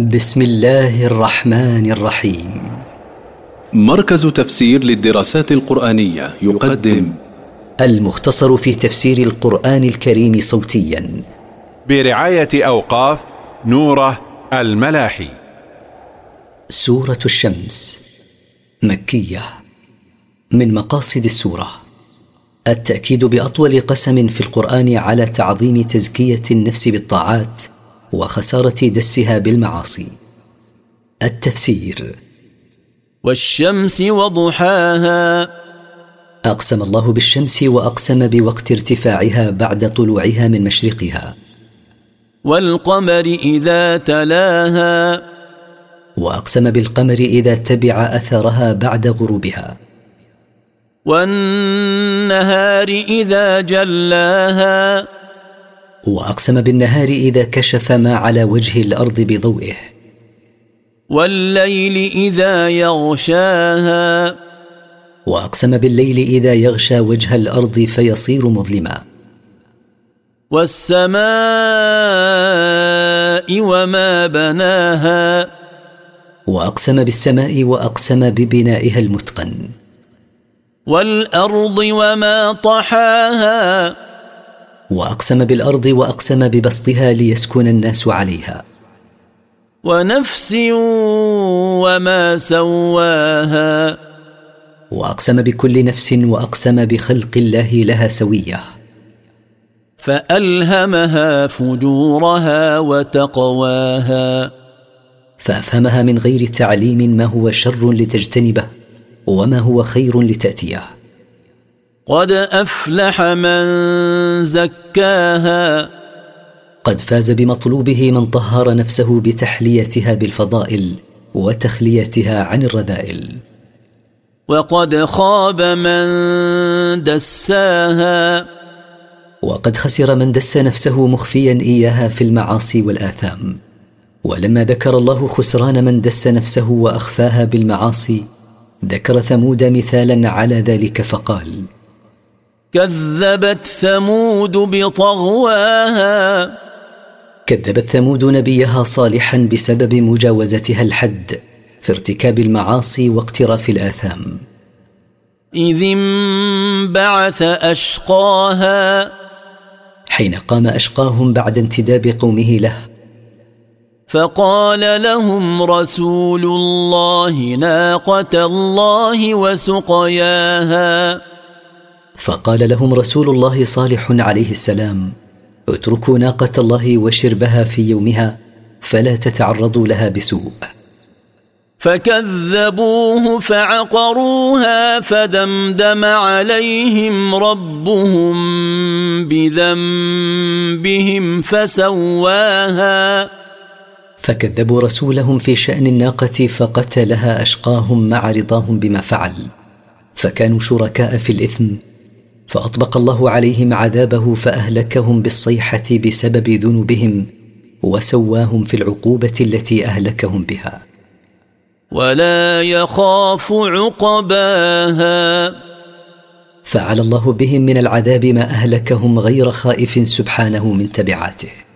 بسم الله الرحمن الرحيم. مركز تفسير للدراسات القرآنية يقدم المختصر في تفسير القرآن الكريم صوتيا برعاية أوقاف نوره الملاحي. سورة الشمس مكية. من مقاصد السورة التأكيد بأطول قسم في القرآن على تعظيم تزكية النفس بالطاعات وخسارة دسها بالمعاصي. التفسير: والشمس وضحاها. أقسم الله بالشمس وأقسم بوقت ارتفاعها بعد طلوعها من مشرقها. والقمر إذا تلاها. وأقسم بالقمر إذا تبع أثرها بعد غروبها. والنهار إذا جلاها. وأقسم بالنهار إذا كشف ما على وجه الأرض بضوئه. والليل إذا يغشاها. وأقسم بالليل إذا يغشى وجه الأرض فيصير مظلما. والسماء وما بناها. وأقسم بالسماء وأقسم ببنائها المتقن. والأرض وما طحاها. وأقسم بالأرض وأقسم ببسطها ليسكن الناس عليها. ونفس وما سواها. وأقسم بكل نفس وأقسم بخلق الله لها سوية. فألهمها فجورها وتقواها. فأفهمها من غير تعليم ما هو شر لتجتنبه وما هو خير لتأتيه. قد أفلح من زكاها. قد فاز بمطلوبه من طهر نفسه بتحليتها بالفضائل وتخليتها عن الرذائل. وقد خاب من دساها. وقد خسر من دس نفسه مخفيا إياها في المعاصي والآثام. ولما ذكر الله خسران من دس نفسه وأخفاها بالمعاصي ذكر ثمود مثالا على ذلك فقال: كذبت ثمود بطغواها. كذبت ثمود نبيها صالحا بسبب مجاوزتها الحد في ارتكاب المعاصي واقتراف الآثام. إذ انبعث أشقاها. حين قام أشقاهم بعد انتداب قومه له. فقال لهم رسول الله ناقة الله وسقياها. فقال لهم رسول الله صالح عليه السلام: اتركوا ناقة الله وشربها في يومها فلا تتعرضوا لها بسوء. فكذبوه فعقروها فدمدم عليهم ربهم بذنبهم فسواها. فكذبوا رسولهم في شأن الناقة فقتلها أشقاهم مع رضاهم بما فعل، فكانوا شركاء في الإثم، فأطبق الله عليهم عذابه فأهلكهم بالصيحة بسبب ذنوبهم وسواهم في العقوبة التي أهلكهم بها. ولا يخاف عقباها. فعل الله بهم من العذاب ما أهلكهم غير خائف سبحانه من تبعاته.